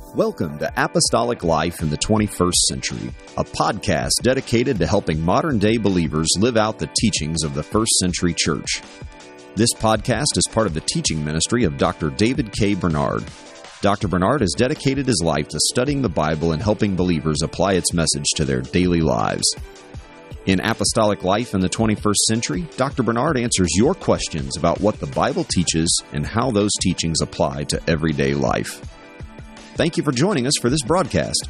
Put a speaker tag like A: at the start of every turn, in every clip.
A: Welcome to Apostolic Life in the 21st Century, a podcast dedicated to helping modern-day believers live out the teachings of the first century church. This podcast is part of the teaching ministry of Dr. David K. Bernard. Dr. Bernard has dedicated his life to studying the Bible and helping believers apply its message to their daily lives. In Apostolic Life in the 21st Century, Dr. Bernard answers your questions about what the Bible teaches and how those teachings apply to everyday life. Thank you for joining us for this broadcast.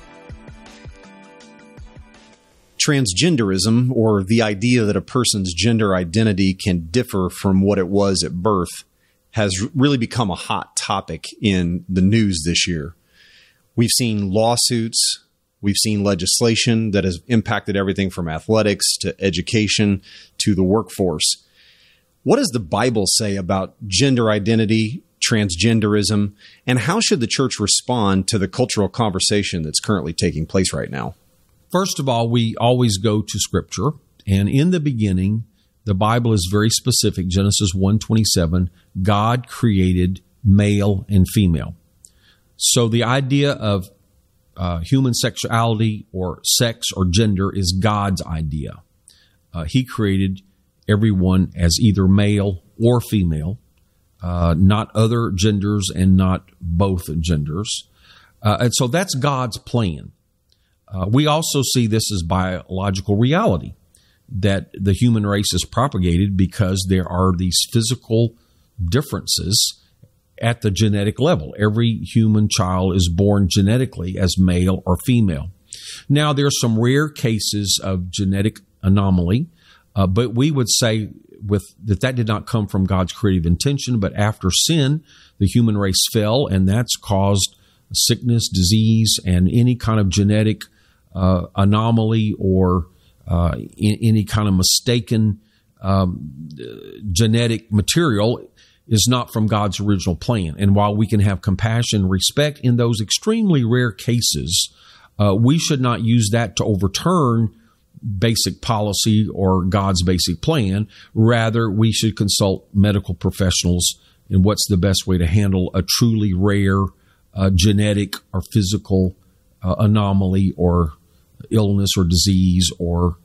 A: Transgenderism, or the idea that a person's gender identity can differ from what it was at birth, has really become a hot topic in the news this year. We've seen lawsuits, we've seen legislation that has impacted everything from athletics to education to the workforce. What does the Bible say about gender identity, transgenderism, and how should the church respond to the cultural conversation that's currently taking place right now?
B: First of all, we always go to Scripture, and in the beginning, the Bible is very specific. Genesis 1:27, God created male and female. So the idea of human sexuality or sex or gender is God's idea. He created everyone as either male or female. Not other genders and not both genders. And so that's God's plan. We also see this as biological reality, that the human race is propagated because there are these physical differences at the genetic level. Every human child is born genetically as male or female. Now, there are some rare cases of genetic anomaly, but we would say that did not come from God's creative intention, but after sin, the human race fell, and that's caused sickness, disease, and any kind of genetic anomaly or any kind of mistaken genetic material is not from God's original plan. And while we can have compassion and respect in those extremely rare cases, we should not use that to overturn basic policy or God's basic plan. Rather, we should consult medical professionals in what's the best way to handle a truly rare genetic or physical anomaly or illness or disease or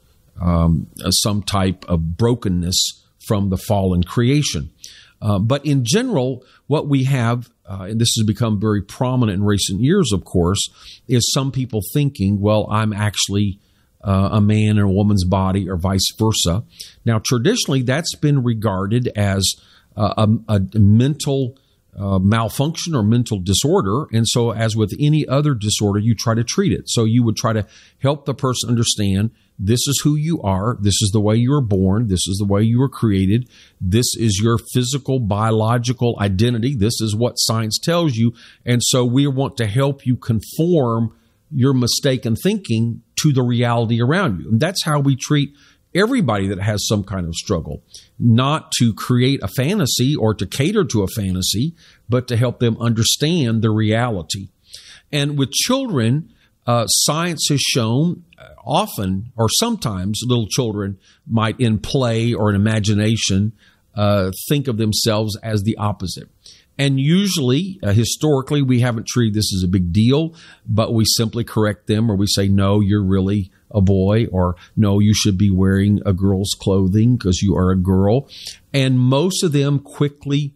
B: some type of brokenness from the fallen creation. But in general, what we have, and this has become very prominent in recent years, of course, is some people thinking, well, I'm actually a man in a woman's body or vice versa. Now, traditionally, that's been regarded as a mental malfunction or mental disorder. And so as with any other disorder, you try to treat it. So you would try to help the person understand this is who you are. This is the way you were born. This is the way you were created. This is your physical, biological identity. This is what science tells you. And so we want to help you conform your mistaken thinking to the reality around you. And that's how we treat everybody that has some kind of struggle, not to create a fantasy or to cater to a fantasy, but to help them understand the reality. And with children, science has shown often or sometimes little children might in play or in imagination think of themselves as the opposite. And usually, historically, we haven't treated this as a big deal, but we simply correct them or we say, no, you're really a boy, or no, you should be wearing a girl's clothing because you are a girl. And most of them quickly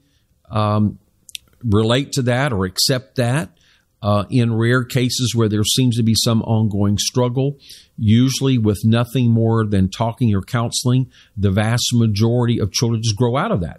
B: relate to that or accept that. In rare cases where there seems to be some ongoing struggle, usually with nothing more than talking or counseling, the vast majority of children just grow out of that.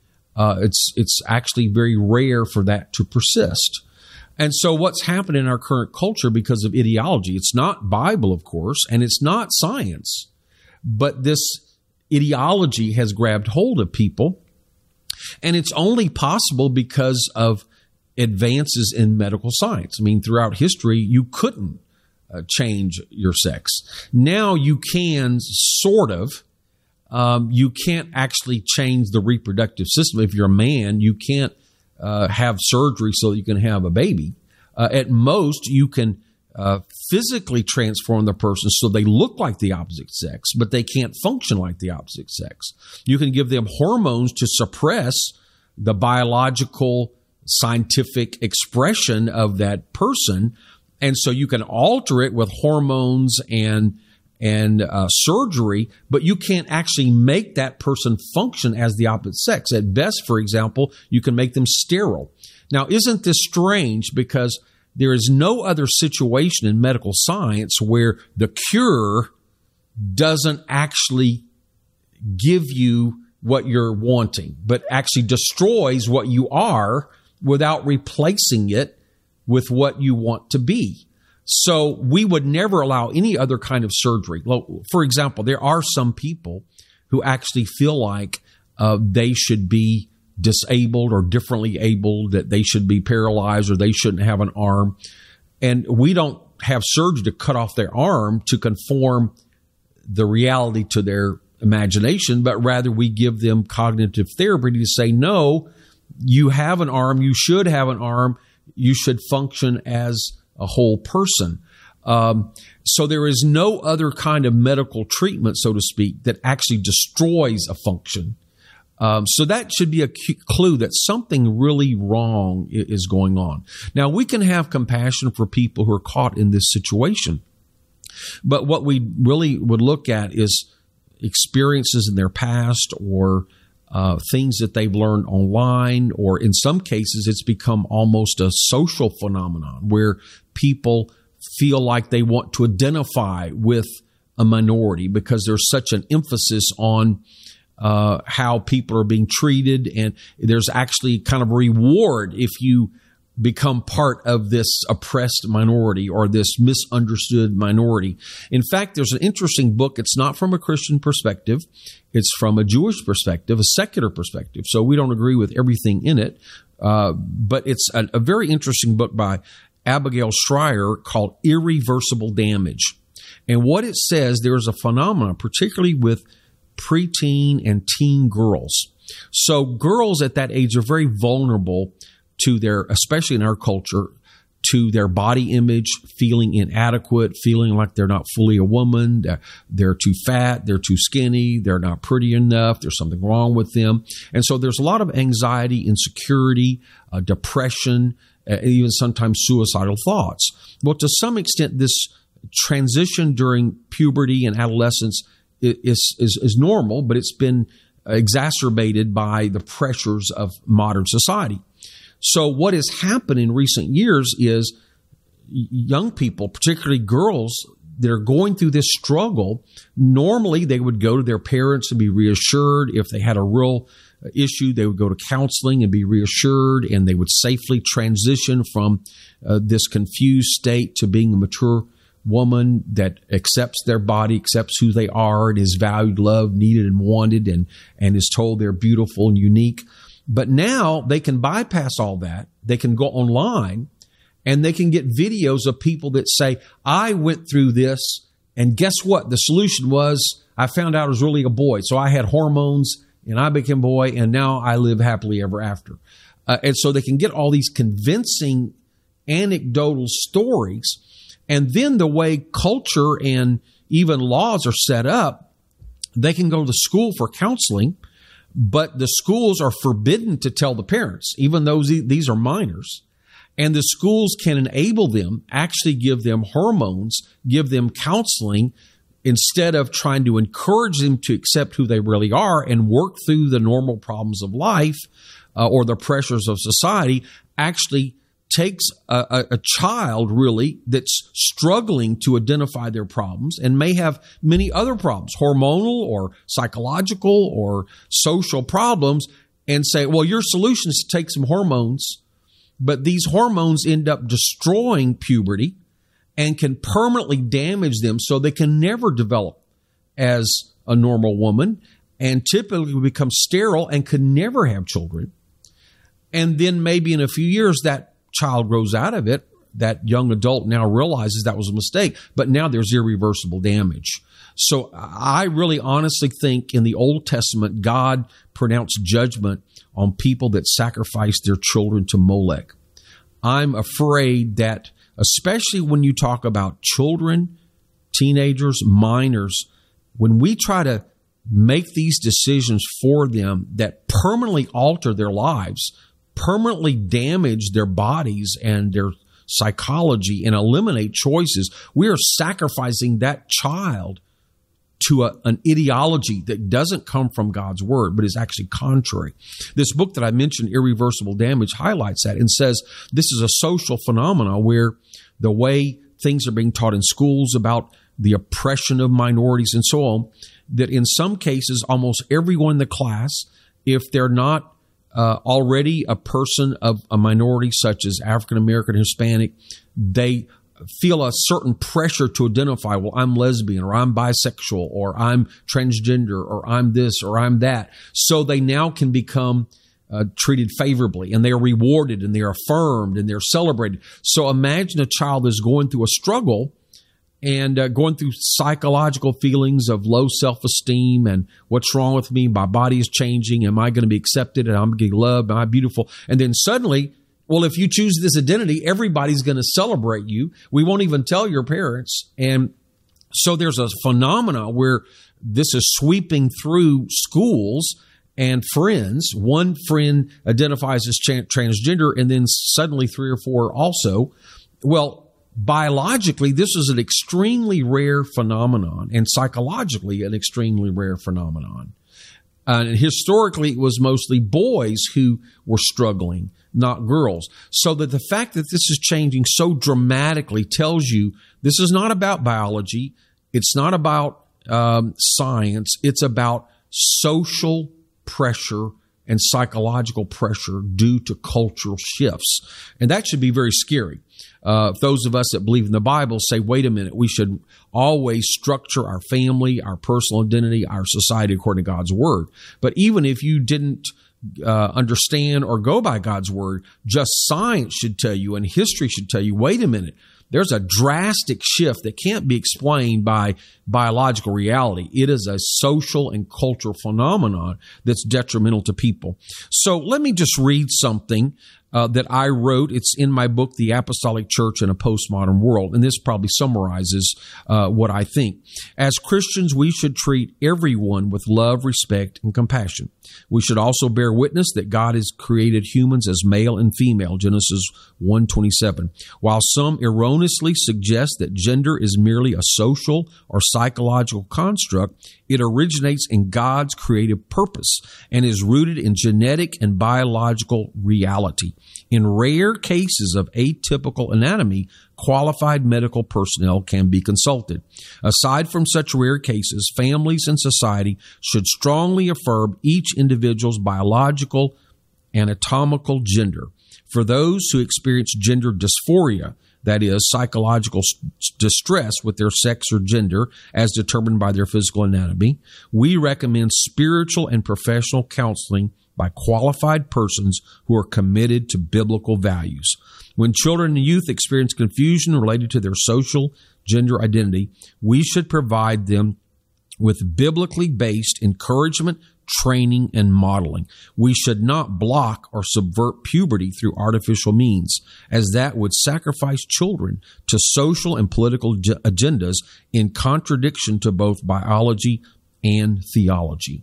B: It's actually very rare for that to persist. And so what's happened in our current culture because of ideology, it's not Bible, of course, and it's not science, but this ideology has grabbed hold of people, and it's only possible because of advances in medical science. I mean, throughout history, you couldn't change your sex. Now you can sort of. You can't actually change the reproductive system. If you're a man, you can't have surgery so that you can have a baby. At most, you can physically transform the person so they look like the opposite sex, but they can't function like the opposite sex. You can give them hormones to suppress the biological scientific expression of that person. And so you can alter it with hormones and surgery, but you can't actually make that person function as the opposite sex. At best, for example, you can make them sterile. Now, isn't this strange? Because there is no other situation in medical science where the cure doesn't actually give you what you're wanting, but actually destroys what you are without replacing it with what you want to be. So we would never allow any other kind of surgery. For example, there are some people who actually feel like they should be disabled or differently abled, that they should be paralyzed or they shouldn't have an arm. And we don't have surgery to cut off their arm to conform the reality to their imagination, but rather we give them cognitive therapy to say, no, you have an arm, you should have an arm, you should function as a whole person. So there is no other kind of medical treatment, so to speak, that actually destroys a function. So that should be a clue that something really wrong is going on. Now, we can have compassion for people who are caught in this situation, but what we really would look at is experiences in their past or things that they've learned online, or in some cases, it's become almost a social phenomenon where people feel like they want to identify with a minority because there's such an emphasis on how people are being treated, and there's actually kind of a reward if you become part of this oppressed minority or this misunderstood minority. In fact, there's an interesting book. It's not from a Christian perspective. It's from a Jewish perspective, a secular perspective. So we don't agree with everything in it. But it's a very interesting book by Abigail Shrier called Irreversible Damage. And what it says, there's a phenomenon, particularly with preteen and teen girls. So girls at that age are very vulnerable to their, especially in our culture, to their body image, feeling inadequate, feeling like they're not fully a woman, they're too fat, they're too skinny, they're not pretty enough, there's something wrong with them. And so there's a lot of anxiety, insecurity, depression, even sometimes suicidal thoughts. Well, to some extent, this transition during puberty and adolescence is normal, but it's been exacerbated by the pressures of modern society. So what has happened in recent years is young people, particularly girls, that are going through this struggle, normally they would go to their parents and be reassured. If they had a real issue, they would go to counseling and be reassured, and they would safely transition from this confused state to being a mature woman that accepts their body, accepts who they are, and is valued, loved, needed, and wanted, and is told they're beautiful and unique. But now they can bypass all that. They can go online and they can get videos of people that say, I went through this, and guess what? The solution was I found out I was really a boy. So I had hormones and I became a boy, and now I live happily ever after. And so they can get all these convincing anecdotal stories. And then the way culture and even laws are set up, they can go to school for counseling, but the schools are forbidden to tell the parents, even though these are minors. And the schools can enable them, actually give them hormones, give them counseling, instead of trying to encourage them to accept who they really are and work through the normal problems of life or the pressures of society. Actually takes a child really that's struggling to identify their problems and may have many other problems, hormonal or psychological or social problems, and say, well, your solution is to take some hormones, but these hormones end up destroying puberty and can permanently damage them so they can never develop as a normal woman and typically become sterile and could never have children. And then maybe in a few years that child grows out of it, that young adult now realizes that was a mistake, but now there's irreversible damage. So I really honestly think in the Old Testament, God pronounced judgment on people that sacrificed their children to Molech. I'm afraid that, especially when you talk about children, teenagers, minors, when we try to make these decisions for them that permanently alter their lives, permanently damage their bodies and their psychology and eliminate choices, we are sacrificing that child to an ideology that doesn't come from God's word, but is actually contrary. This book that I mentioned, Irreversible Damage, highlights that and says this is a social phenomenon where the way things are being taught in schools about the oppression of minorities and so on, that in some cases, almost everyone in the class, if they're not already a person of a minority such as African American, Hispanic, they feel a certain pressure to identify, well, I'm lesbian, or I'm bisexual, or I'm transgender, or I'm this, or I'm that. So they now can become treated favorably, and they are rewarded, and they're affirmed, and they're celebrated. So imagine a child that's going through a struggle and going through psychological feelings of low self-esteem and what's wrong with me? My body is changing. Am I going to be accepted? And I'm getting loved? Am I beautiful? And then suddenly, well, if you choose this identity, everybody's going to celebrate you. We won't even tell your parents. And so there's a phenomena where this is sweeping through schools and friends. One friend identifies as transgender, and then suddenly 3 or 4 also. Well, biologically, this is an extremely rare phenomenon, and psychologically, an extremely rare phenomenon. And historically, it was mostly boys who were struggling, not girls. So that the fact that this is changing so dramatically tells you this is not about biology. It's not about science. It's about social pressure and psychological pressure due to cultural shifts. And that should be very scary. Those of us that believe in the Bible say, wait a minute, we should always structure our family, our personal identity, our society according to God's word. But even if you didn't understand or go by God's word, just science should tell you and history should tell you, wait a minute, there's a drastic shift that can't be explained by biological reality. It is a social and cultural phenomenon that's detrimental to people. So let me just read something that I wrote. It's in my book, The Apostolic Church in a Postmodern World, and this probably summarizes what I think. As Christians, we should treat everyone with love, respect, and compassion. We should also bear witness that God has created humans as male and female, Genesis 1:27. While some erroneously suggest that gender is merely a social or psychological construct, it originates in God's creative purpose and is rooted in genetic and biological reality. In rare cases of atypical anatomy, qualified medical personnel can be consulted. Aside from such rare cases, families and society should strongly affirm each individual's biological anatomical gender. For those who experience gender dysphoria, that is, psychological distress with their sex or gender as determined by their physical anatomy, we recommend spiritual and professional counseling by qualified persons who are committed to biblical values. When children and youth experience confusion related to their social gender identity, we should provide them with biblically based encouragement, training, and modeling. We should not block or subvert puberty through artificial means, as that would sacrifice children to social and political agendas in contradiction to both biology and theology.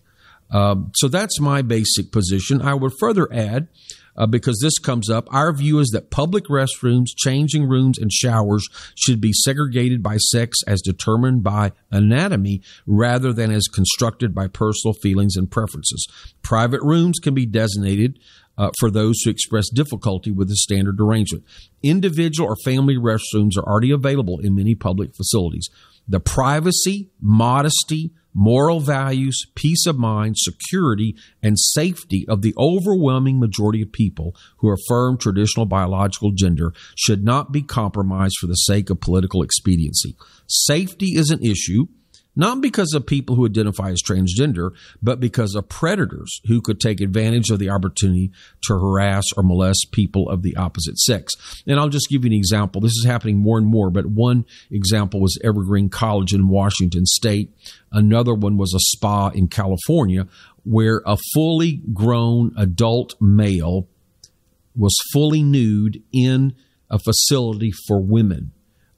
B: So that's my basic position. I would further add, because this comes up, our view is that public restrooms, changing rooms, and showers should be segregated by sex as determined by anatomy rather than as constructed by personal feelings and preferences. Private rooms can be designated for those who express difficulty with the standard arrangement. Individual or family restrooms are already available in many public facilities. The privacy, modesty, moral values, peace of mind, security, and safety of the overwhelming majority of people who affirm traditional biological gender should not be compromised for the sake of political expediency. Safety is an issue, not because of people who identify as transgender, but because of predators who could take advantage of the opportunity to harass or molest people of the opposite sex. And I'll just give you an example. This is happening more and more, but one example was Evergreen College in Washington State. Another one was a spa in California where a fully grown adult male was fully nude in a facility for women,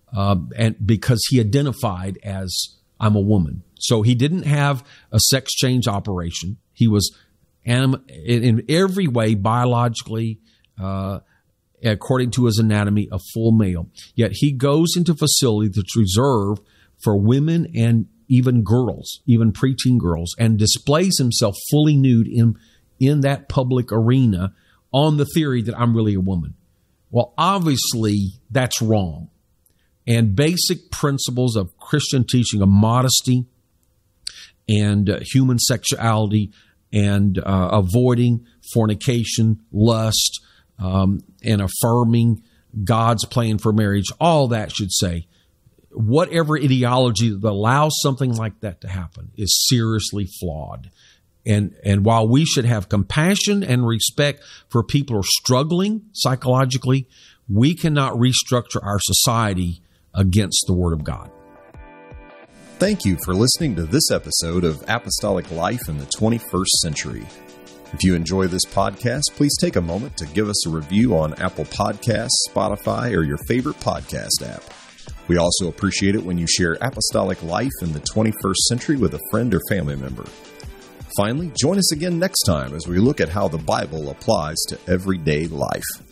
B: and because he identified as I'm a woman. So he didn't have a sex change operation. He was in every way, biologically, according to his anatomy, a full male. Yet he goes into a facility that's reserved for women and even girls, even preteen girls, and displays himself fully nude in that public arena on the theory that I'm really a woman. Well, obviously, that's wrong. And basic principles of Christian teaching of modesty and human sexuality and avoiding fornication, lust, and affirming God's plan for marriage, all that should say, whatever ideology that allows something like that to happen is seriously flawed. And while we should have compassion and respect for people who are struggling psychologically, we cannot restructure our society against the Word of God.
A: Thank you for listening to this episode of Apostolic Life in the 21st Century. If you enjoy this podcast, please take a moment to give us a review on Apple Podcasts, Spotify, or your favorite podcast app. We also appreciate it when you share Apostolic Life in the 21st Century with a friend or family member. Finally, join us again next time as we look at how the Bible applies to everyday life.